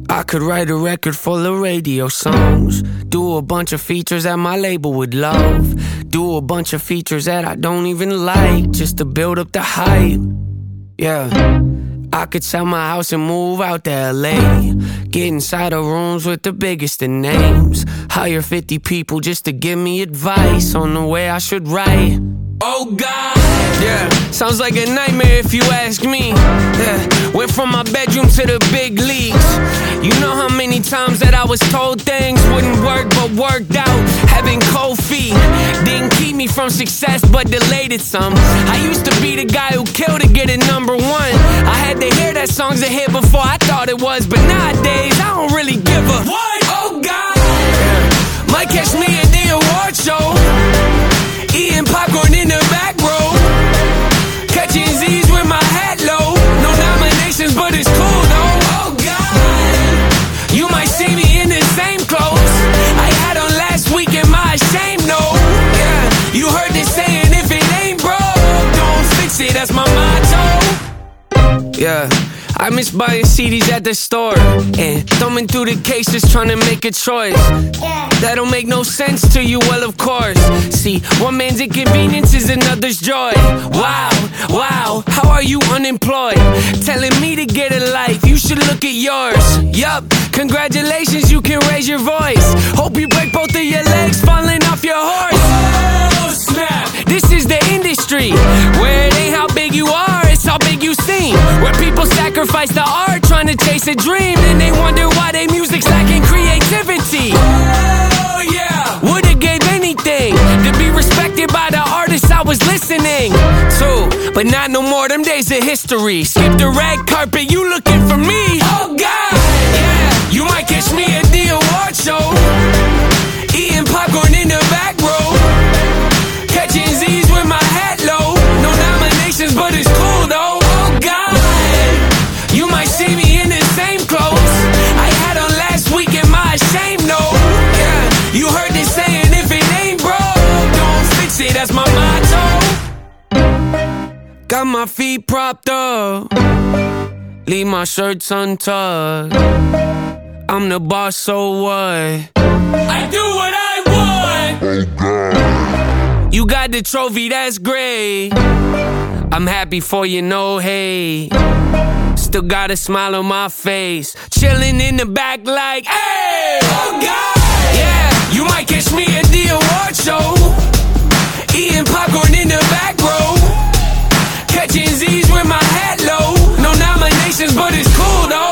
I could write a record full of radio songs, do a bunch of features that my label would love, do a bunch of features that I don't even like, just to build up the hype. Yeah, I could sell my house and move out to LA, get inside of rooms with the biggest of names, hire 50 people just to give me advice on the way I should write. Oh God, yeah, sounds like a nightmare if you ask me. Yeah, went from my bedroom to the big leagues. You know how many times that I was told things wouldn't work but worked out. Having cold feet didn't keep me from success but delayed it some. I used to be the guy who killed to get it #1. I had to hear that song's a hit before I thought it was, but nowadays I don't really give a what? Oh God, yeah. Might catch me at the award show, eating popcorn in the back row, catching Z's with my hat low. No nominations, but it's cool though. Oh God, you might see me in the same clothes I had on last week in my shame no. Yeah, you heard this saying, if it ain't broke, don't fix it. That's my motto. Yeah, I miss buying CDs at the store and thumbing through the cases trying to make a choice. That don't make no sense to you, well of course. See, one man's inconvenience is another's joy. Wow, wow, how are you unemployed? Telling me to get a life, you should look at yours. Yup, congratulations, you can raise your voice. Hope you break both of your legs falling off your horse. Oh snap, this is the industry where it ain't how big you are, it's how big you seem. Where people sacrifice the art trying to chase a dream, and they wonder why their music's lacking creativity. Oh yeah, would've gave anything to be respected by the artists I was listening to, but not no more, them days of history. Skip the red carpet, you looking for me. Oh God, yeah, you might catch me at the award show, eating popcorn in the back row, catching Z's with my hat low. No nominations, but it's cool though. Oh God, you might see me in the same clothes I had on last week in my shame no. Yeah, you heard this saying, if it ain't broke, don't fix it. That's my motto. Got my feet propped up, leave my shirts untucked. I'm the boss, so what? I do what I want. Oh God, you got the trophy, that's great. I'm happy for you, no hate. Still got a smile on my face, chilling in the back like, hey! Oh God, yeah, you might catch me at the award show, eating popcorn in the back row, catching Z's with my hat low. No nominations, but it's cool though.